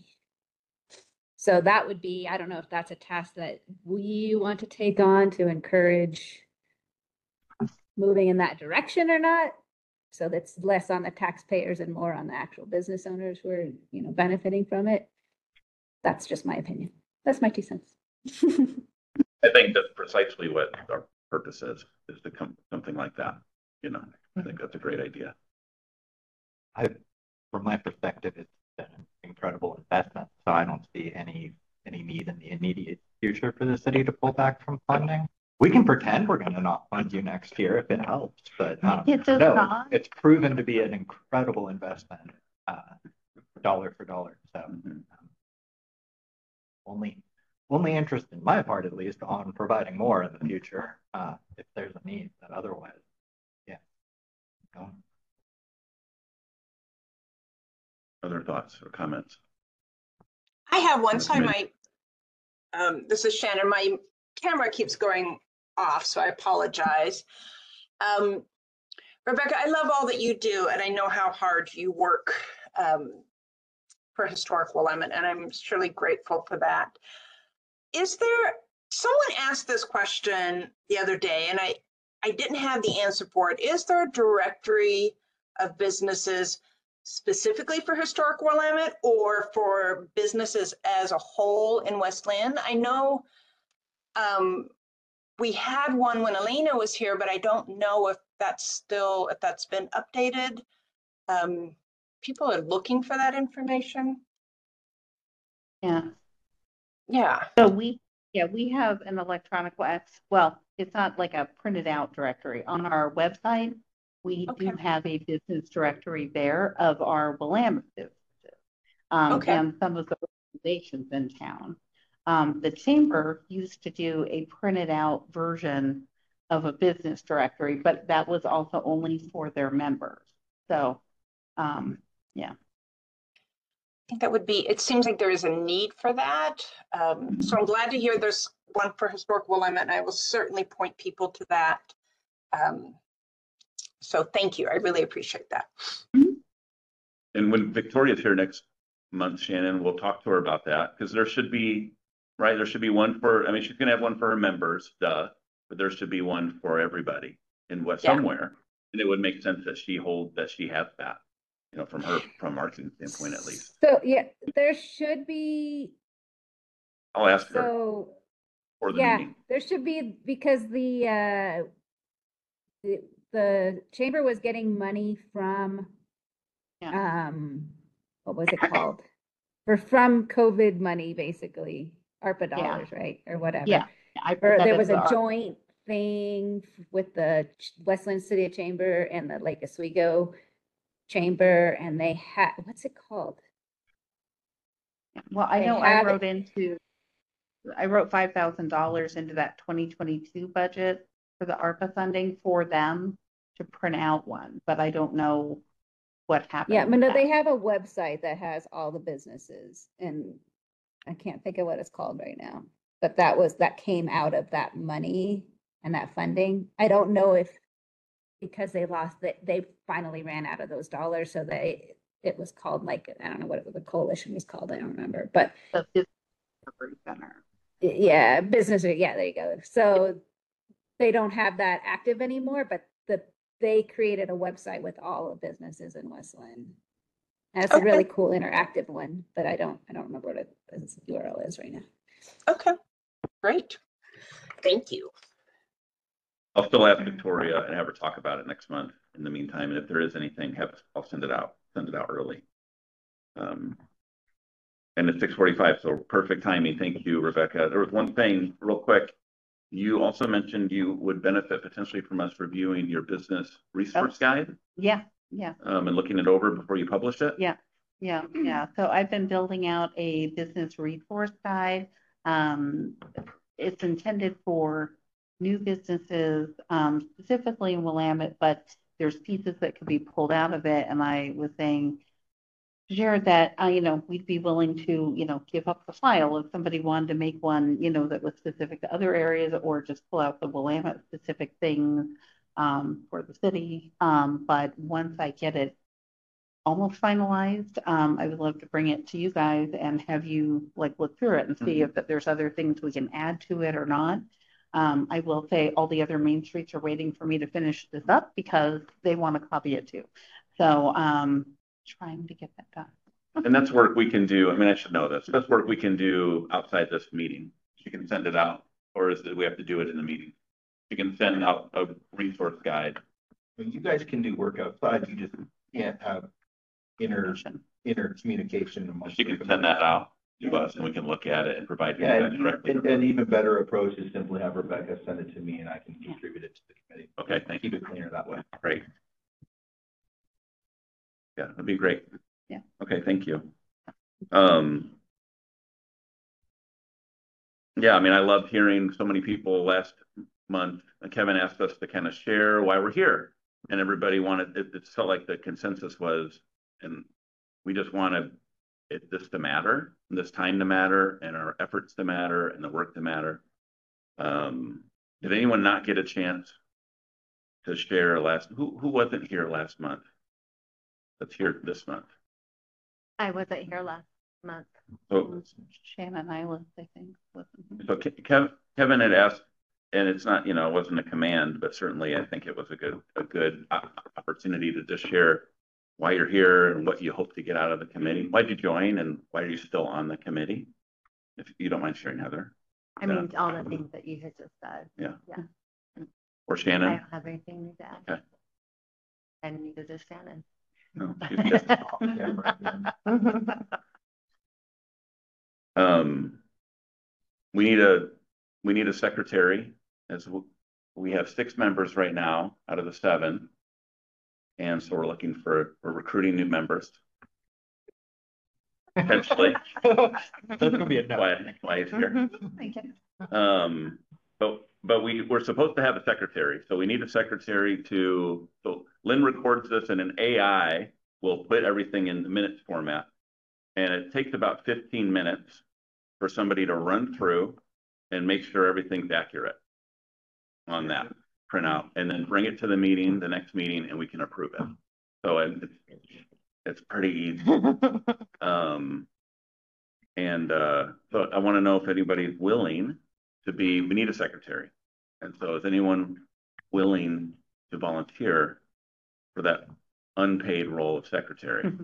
So that would be, I don't know if that's a task that we want to take on to encourage moving in that direction or not. So that's less on the taxpayers and more on the actual business owners who are, you know, benefiting from it. That's just my opinion. That's my two cents. I think that's precisely what our purpose is, is to come something like that. You know, I think that's a great idea. I, from my perspective, it's been an incredible investment. So I don't see any any need in the immediate future for the city to pull back from funding. We can pretend we're going to not fund you next year if it helps, but um, it does no, not. It's proven to be an incredible investment, uh, dollar for dollar. So mm-hmm. um, only only interest in my part, at least, on providing more in the future uh, if there's a need. But otherwise, yeah. Other thoughts or comments? I have one, Ms. so I Minnie? might, um, this is Shannon, my camera keeps going off, so I apologize. Um, Rebecca, I love all that you do, and I know how hard you work um, for Historic Willamette, and I'm surely grateful for that. Is there, someone asked this question the other day, and I, I didn't have the answer for it. Is there a directory of businesses specifically for Historic Willamette or for businesses as a whole in West Lynn? I know um, we had one when Elena was here, but I don't know if that's still, if that's been updated. Um, people are looking for that information. Yeah. Yeah. So we, yeah, we have an electronic wax. Well, it's not like a printed out directory on our website. We Okay. do have a business directory there of our Willamette businesses, um, Okay. and some of the organizations in town. Um, the chamber used to do a printed out version of a business directory, but that was also only for their members. So, um, yeah. I think that would be, it seems like there is a need for that. Um, so I'm glad to hear there's one for Historic Willamette, and I will certainly point people to that. Um, so thank you. I really appreciate that. And when Victoria's here next month, Shannon, we'll talk to her about that, because there should be, right, there should be one for, I mean, she's gonna have one for her members, duh, but there should be one for everybody in what, Yeah. somewhere. And it would make sense that she hold, that she has that, you know, from her, from marketing standpoint at least. So, yeah, there should be, I'll ask her so, for the yeah, meeting. there should be, because the, uh, the, the chamber was getting money from, um, what was it called? For, from COVID money, basically, ARPA Yeah. dollars, right, or whatever. Yeah. I put Or that there as was a the- joint thing with the Ch- Westland City Chamber and the Lake Oswego Chamber, and they had, what's it called? Well, I They know I have- wrote into, I wrote five thousand dollars into that twenty twenty-two budget for the ARPA funding for them to print out one, but I don't know what happened. Yeah, with but no, that. they have a website that has all the businesses, and I can't think of what it's called right now. But that was, that came out of that money and that funding. I don't know if, because they lost, that they finally ran out of those dollars, so they, it was called like, I don't know what it- the coalition was called, I don't remember, but The business recovery center. yeah, business, yeah, there you go. So they don't have that active anymore, but the, they created a website with all the businesses in Westland. And it's a Okay. really cool interactive one, but I don't, I don't remember what it, its U R L is right now. Okay, great. Thank you. I'll still ask Victoria and have her talk about it next month in the meantime. And if there is anything, have, I'll send it out, send it out early. Um, and it's six forty-five, so perfect timing. Thank you, Rebecca. There was one thing real quick. You also mentioned you would benefit potentially from us reviewing your business resource guide, Yeah, yeah, um, and looking it over before you publish it. yeah, yeah, yeah. So I've been building out a business resource guide. Um, it's intended for new businesses, um, specifically in Willamette, but there's pieces that could be pulled out of it. And I was saying, Jared, that, uh, you know, we'd be willing to, you know, give up the file if somebody wanted to make one, you know, that was specific to other areas, or just pull out the Willamette specific things um, for the city. Um, but once I get it almost finalized, um, I would love to bring it to you guys and have you like look through it and see Mhm. if there's other things we can add to it or not. Um, I will say all the other main streets are waiting for me to finish this up because they want to copy it too. So um, trying to get that done. And that's work we can do. I mean, I should know this. That's work we can do outside this meeting. You can send it out, or is it we have to do it in the meeting? You can send out a resource guide. I mean, you guys can do work outside, you just can't have inter, inter communication amongst. You can send that out to us and we can look at it and provide you Yeah, that and, directly. and, and even better approach is simply have Rebecca send it to me and I can distribute it to the committee. Okay, thank you. Keep it cleaner that way. Great. Yeah, that'd be great. Yeah. Okay, thank you. Um, yeah, I mean, I loved hearing so many people last month. Kevin asked us to kind of share why we're here. and everybody wanted, it, it felt like the consensus was, and we just wanted it, this to matter, and this time to matter, and our efforts to matter, and the work to matter. Um, did anyone not get a chance to share last, who, who wasn't here last month? That's here this month. I wasn't here last month. So, Shannon Island, I think. wasn't- so Kev, Kevin had asked, and it's not, you know, it wasn't a command, but certainly I think it was a good, a good opportunity to just share why you're here and what you hope to get out of the committee. Why'd you join and why are you still on the committee? If you don't mind sharing, Heather. I mean, all the things that you had just said. Yeah. Yeah. Or I Shannon. don't have anything new to add. Okay. And neither does Shannon. No, she's just- um, we need a, we need a secretary, as w- we have six members right now out of the seven. And so we're looking for, we're recruiting new members. Potentially. That's gonna be a no. Why, why is here? Um, but, but we, we're supposed to have a secretary. So we need a secretary to, so Lynn records this and an A I will put everything in the minutes format. And it takes about fifteen minutes for somebody to run through and make sure everything's accurate on that printout, and then bring it to the meeting, the next meeting, and we can approve it. So it's, it's pretty easy. Um, and uh, so I want to know if anybody's willing to be, we need a secretary. And so is anyone willing to volunteer for that unpaid role of secretary?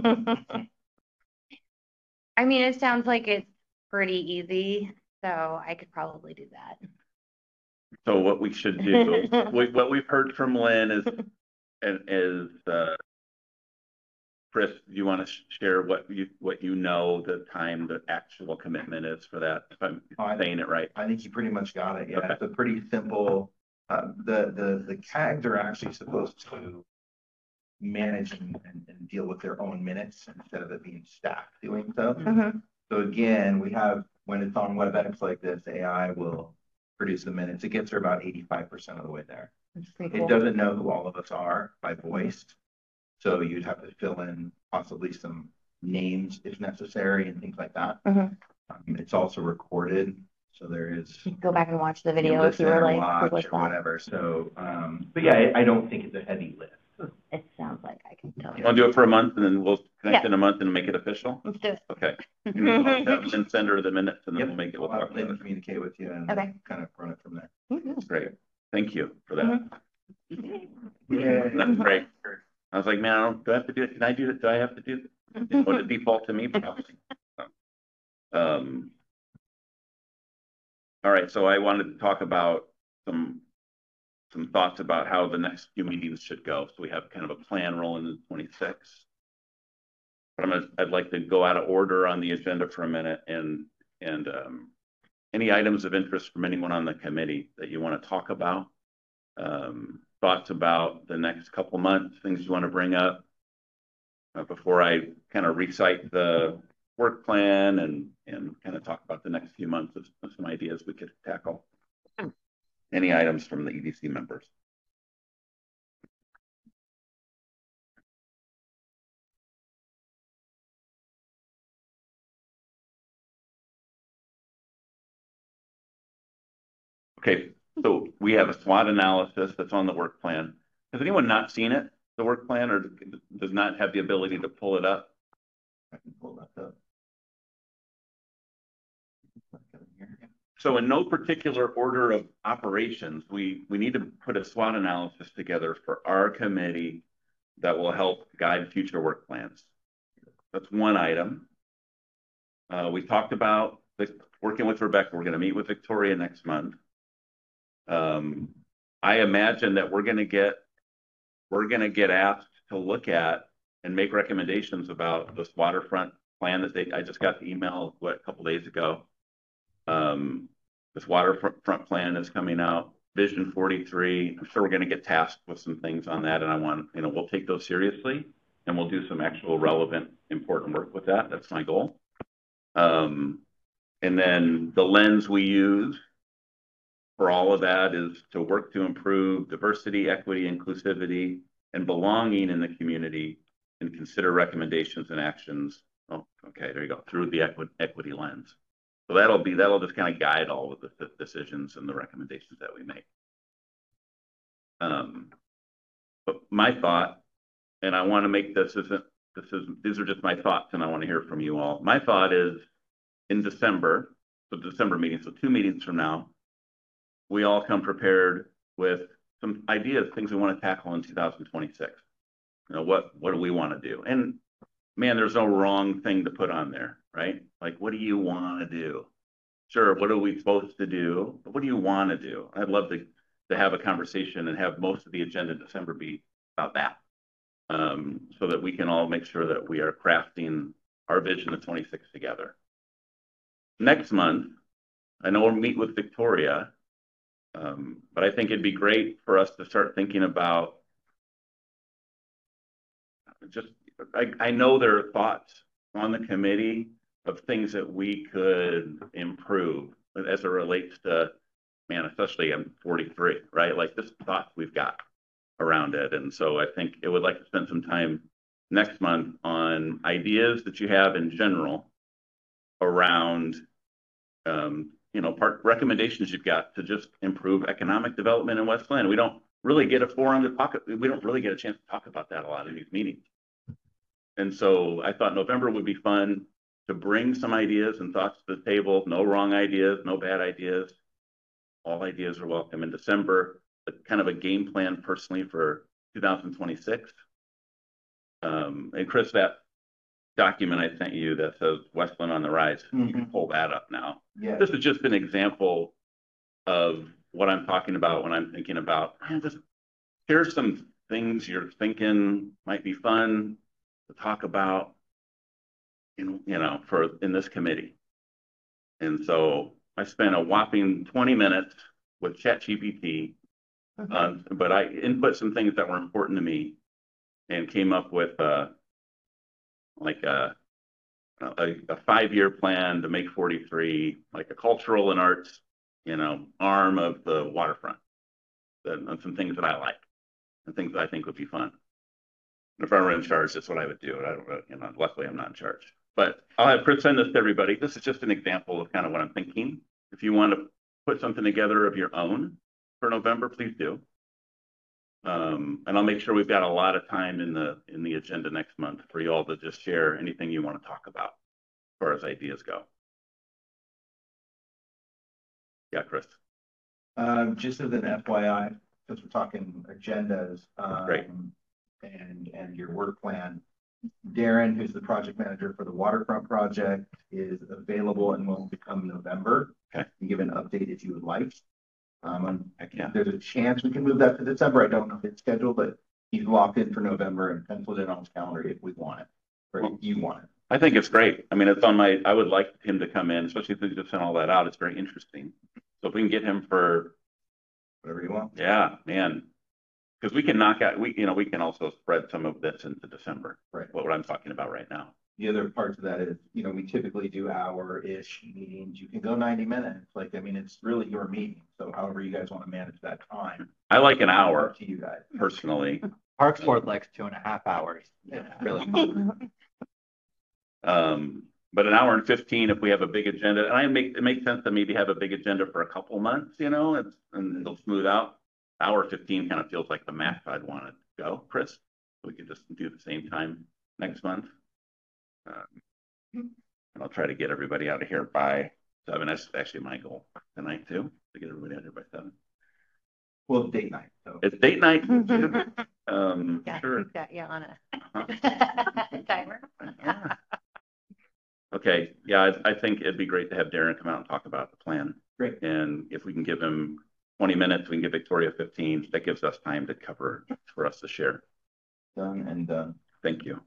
I mean, it sounds like it's pretty easy, so I could probably do that. So what we should do, we, what we've heard from Lynn is, and is, uh, Chris, do you want to share what you, what you know, the time, the actual commitment is for that? If I'm Oh, I- saying it right. I think you pretty much got it. Yeah, Okay. it's a pretty simple, uh, the, the, the C A Gs are actually supposed to manage and, and, and deal with their own minutes instead of it being staff doing so. Mhm. So again, we have, when it's on WebEx like this, A I will produce the minutes. It gets her about eighty-five percent of the way there. That's pretty It cool. doesn't know who all of us are by voice. So you'd have to fill in possibly some names if necessary and things like that. Mhm. Um, it's also recorded. So there is. You can go back and watch the you video if you listen were or like, watch who was or that? whatever. So, um, but yeah, I, I don't think it's a heavy lift. It sounds like I can tell You you. want to do it for a month and then we'll connect Yeah. in a month and make it official? Let's do it. Okay. Then send her the minutes and then Yep. we'll make it, we'll I'll talk have about Lynn it. communicate with you and Okay. kind of run it from there. Mhm. Great. Thank you for that. Mhm. Yeah. That's great. I was like, man, I don't, do I have to do it? Can I do it? Do I have to do it? Would it default to me? Probably. Um, all right, so I wanted to talk about some some thoughts about how the next few meetings should go. So we have kind of a plan rolling in twenty-six. But I'm gonna, I'd like to go out of order on the agenda for a minute and and um, any items of interest from anyone on the committee that you want to talk about. Um, thoughts about the next couple months, things you want to bring up uh, before I kind of recite the work plan and and kind of talk about the next few months of, of some ideas we could tackle. Any items from the E D C members? Okay, so we have a SWOT analysis that's on the work plan. Has anyone not seen it, the work plan, or does not have the ability to pull it up? I can pull that up. So in no particular order of operations, we, we need to put a SWOT analysis together for our committee that will help guide future work plans. That's one item. Uh, we talked about the, working with Rebecca. We're going to meet with Victoria next month. Um, I imagine that we're going to get we're going to get asked to look at and make recommendations about this waterfront plan that they. I just got the email what a couple days ago. Um, this waterfront plan is coming out. Vision forty-three. I'm sure we're going to get tasked with some things on that, and I want you know we'll take those seriously and we'll do some actual relevant, important work with that. That's my goal. Um, and then the lens we use for all of that is to work to improve diversity, equity, inclusivity, and belonging in the community, and consider recommendations and actions. Oh, okay, there you go, through the equi equity lens. So that'll be, that'll just kind of guide all of the decisions and the recommendations that we make. Um, but my thought, and I want to make this isn't, this is, these are just my thoughts, and I want to hear from you all. My thought is in December, so December meeting, so two meetings from now, we all come prepared with some ideas, things we want to tackle in two thousand twenty-six. You know, what, what do we want to do? And man, there's no wrong thing to put on there, right? Like, what do you want to do? Sure, what are we supposed to do? But what do you want to do? I'd love to, to have a conversation and have most of the agenda in December be about that. Um, so that we can all make sure that we are crafting our vision of twenty-six together. Next month, I know we'll meet with Victoria, um, but I think it'd be great for us to start thinking about just, I, I know there are thoughts on the committee of things that we could improve as it relates to, man, especially I'm forty-three, right? Like this thoughts we've got around it. And so I think it would like to spend some time next month on ideas that you have in general around, um, you know, part recommendations you've got to just improve economic development in Westland. We don't really get a forum to talk, we don't really get a chance to talk about that a lot in these meetings. And so I thought November would be fun to bring some ideas and thoughts to the table. No wrong ideas, no bad ideas. All ideas are welcome. In December, a, kind of a game plan personally for two thousand twenty-six. Um, and Chris, that document I sent you that says Westland on the Rise, mm-hmm. You can pull that up now. Yeah. This is just an example of what I'm talking about when I'm thinking about, man, just here's some things you're thinking might be fun to talk about, in, you know, for in this committee. And so I spent a whopping twenty minutes with ChatGPT, okay. uh, but I input some things that were important to me and came up with uh, like a, a, a five-year plan to make forty-three like a cultural and arts, you know, arm of the waterfront, and, and some things that I like and things that I think would be fun. And if I were in charge, that's what I would do. I don't, you know, luckily I'm not in charge. But I'll have Chris send this to everybody. This is just an example of kind of what I'm thinking. If you want to put something together of your own for November, please do. Um, and I'll make sure we've got a lot of time in the in the agenda next month for you all to just share anything you want to talk about as far as ideas go. Yeah, Chris. Um, just as an F Y I, since we're talking agendas, um, Great. and and your work plan, Darren, who's the project manager for the waterfront project, is available and will become November. Okay. And give an update if you would like. Um, Heck yeah. There's a chance we can move that to December. I don't know if it's scheduled, but he's locked in for November and penciled in on his calendar if we want it, or well, if you want it. I think it's great. I mean, it's on my, I would like him to come in, especially if he just sent all that out. It's very interesting. So if we can get him for whatever you want. Yeah, man. Because we can knock out, we, you know, we can also spread some of this into December. Right. What, what I'm talking about right now. The other parts of that is, you know, we typically do hour-ish meetings. You can go ninety minutes. Like, I mean, it's really your meeting. So however you guys want to manage that time. I like an hour up to you guys personally. Parks Board likes two and a half hours. Yeah. Really. um, but an hour and fifteen if we have a big agenda, and I make it makes sense to maybe have a big agenda for a couple months, you know, it's, and it'll smooth out. Hour fifteen kind of feels like the max I'd want to go, Chris. We could just do the same time next month. Um, and I'll try to get everybody out of here by seven. That's actually my goal tonight too, to get everybody out here by seven. Well, date night. So. It's date night. um, Yeah, sure. we've got you on a Uh-huh. timer. Yeah. Okay, yeah, I, I think it'd be great to have Darren come out and talk about the plan. Great. And if we can give him twenty minutes, we can give Victoria fifteen. That gives us time to cover for us to share. Done and done. Thank you.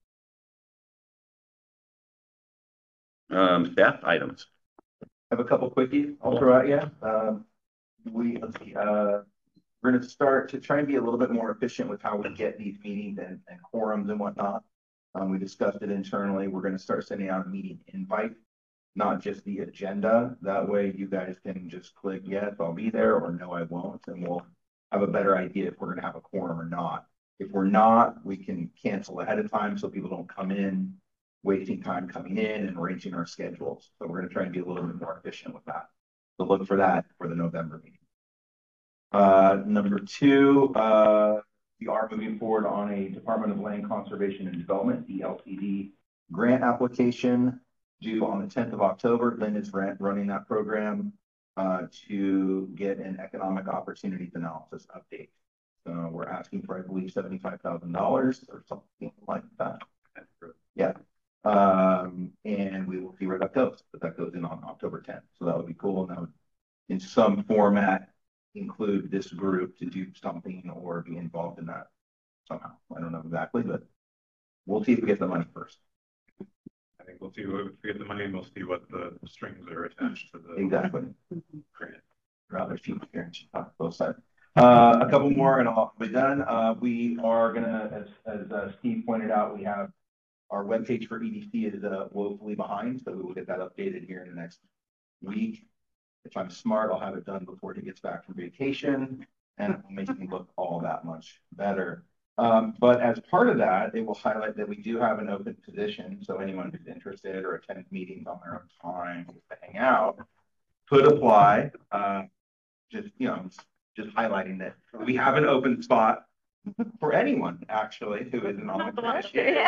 Um, staff items. I have a couple quickies I'll throw at you. Um, we, let's see, uh, we're going to start to try and be a little bit more efficient with how we get these meetings and, and quorums and whatnot. Um, we discussed it internally. We're going to start sending out a meeting invite not just the agenda. That way you guys can just click, yes, I'll be there, or no, I won't, and we'll have a better idea if we're gonna have a quorum or not. If we're not, we can cancel ahead of time so people don't come in, wasting time coming in and arranging our schedules. So we're gonna try and be a little bit more efficient with that. So look for that for the November meeting. Uh, number two, uh, we are moving forward on a Department of Land Conservation and Development, D L T D, grant application due on the tenth of October. Lynn is run- running that program uh, to get an economic opportunities analysis update. So we're asking for, I believe, seventy-five thousand dollars or something like that. Yeah. Um, and we will see where that goes, but that goes in on October tenth. So that would be cool. And that would, in some format, include this group to do something or be involved in that somehow. I don't know exactly, but we'll see if we get the money first. I think we'll see what, if we get the money and we'll see what the strings are attached to the Exactly. grant. Rather few here on both sides. Uh, a couple more and I'll be done. Uh, we are gonna, as, as uh, Steve pointed out, we have our webpage for E D C is uh, woefully behind, so we will get that updated here in the next week. If I'm smart, I'll have it done before he gets back from vacation, and it will make me look all that much better. Um, but as part of that, it will highlight that we do have an open position, so anyone who's interested or attends meetings on their own time to hang out could apply. Uh, just, you know, just highlighting that we have an open spot for anyone, actually, who isn't on the commission.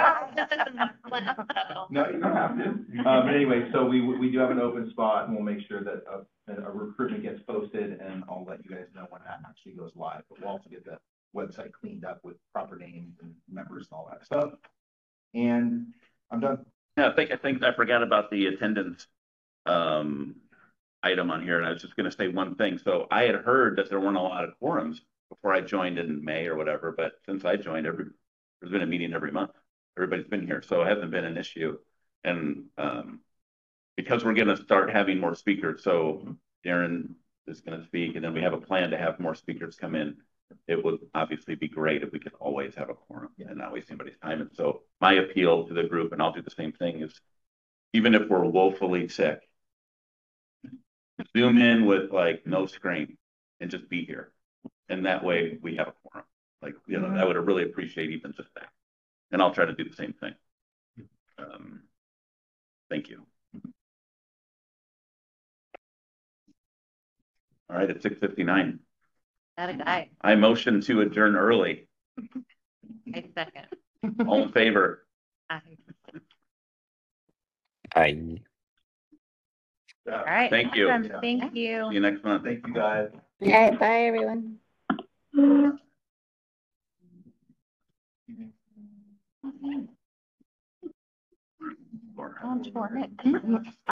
No, you don't have to. Uh, but anyway, so we, we do have an open spot, and we'll make sure that a, that a recruitment gets posted, and I'll let you guys know when that actually goes live. But we'll also get the website cleaned up with proper names and members and all that stuff. And I'm done. Yeah, I think, I think I forgot about the attendance um, item on here, and I was just gonna say one thing. So I had heard that there weren't a lot of quorums before I joined in May or whatever, but since I joined, every there's been a meeting every month. Everybody's been here, so it hasn't been an issue. And um, because we're gonna start having more speakers, so Darren is gonna speak, and then we have a plan to have more speakers come in. It would obviously be great if we could always have a quorum and not waste anybody's time. And so my appeal to the group, and I'll do the same thing, is even if we're woefully sick, zoom in with like no screen and just be here. And that way we have a quorum. Like, you know, I would really appreciate even just that. And I'll try to do the same thing. Um, thank you. All right, at six fifty-nine. That a guy. I motion to adjourn early. I second. All in favor? Aye. I All right. Thank you. Awesome. Thank you. See you next month. Thank you, guys. All right, bye, everyone. Laura. On to our next.